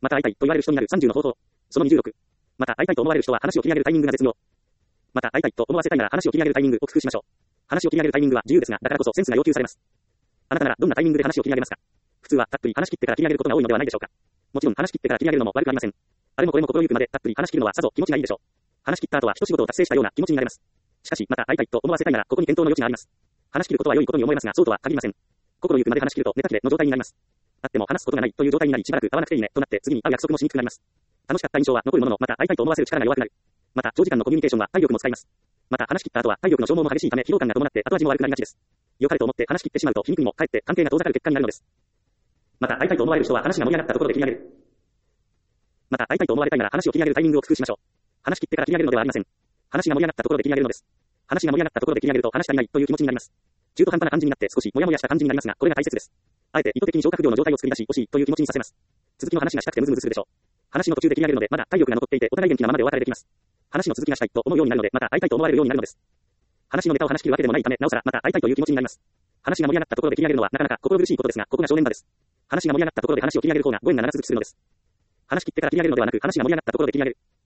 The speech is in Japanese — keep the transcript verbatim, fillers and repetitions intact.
また会いたいと言われる人になるさんじゅうの方法。そのにじゅうろく。また会いたいと思われる人は話を切り上げるタイミングが絶妙。また会いたいと思わせたいなら話を切り上げるタイミングを工夫しましょう。話を切り上げるタイミングは自由ですが、だからこそセンスが要求されます。あなたならどんなタイミングで話を切り上げますか？普通はたっぷり話し切ってから切り上げることが多いのではないでしょうか。もちろん話し切ってから切り上げるのも悪くありません。あれもこれも心ゆくまでたっぷり話し切るのはさぞ気持ちがいいでしょう。話し切った後は一仕事を達成したような気持ちになれます。しかし、また会いたいと思わせたいならここに検討の余地があります。話し切ることは良いことに思えますが、そうとは限りません。心ゆくまで話し切ると寝たきりの状態になります。あっても話すことがないという状態になり、しばらく会わなくていいねとなって次に会う約束もしにくくなります。楽しかった印象は残るものの、また会いたいと思わせる力が弱くなる。また長時間のコミュニケーションは体力も使います。また話し切った後は体力の消耗も激しいため疲労感が伴って後味も悪くなりがちです。良かれと思って話し切ってしまうと皮肉にもかえって関係が遠ざかる結果になるのです。また会いたいと思われる人は話が盛り上がったところで切り上げる。また会いたいと思われたいなら話を切り上げるタイミングを工夫しましょう。話し切ってから切り上げるのではありません。話が盛り上がったところで切り上げるのです。話が盛り上がったところで切り上げると話したりないという気持ちになります。中途半端な感じになって少しモヤモヤした感じになりますが、これが大切です。あえて意図的に消化不良の状態を作り出し欲しいという気持ちにさせます。続きの話がしたくてムズムズするでしょう。話の途中で切り上げるのでまだ体力が残っていてお互い元気なままでお別れできます。話の続きがしたいと思うようになるのでまた会いたいと思われるようになるのです。話のネタを話し切るわけでもないためなおさらまた会いたいという気持ちになります。話が盛り上がったところで切り上げるのはなかなか心苦しいことですが、ここが正念場です。話が盛り上がったところで話を切り上げる方がご縁が長続きするのです。話し切ってから切り上げるのではなく話が盛り上がったところで切り上げる。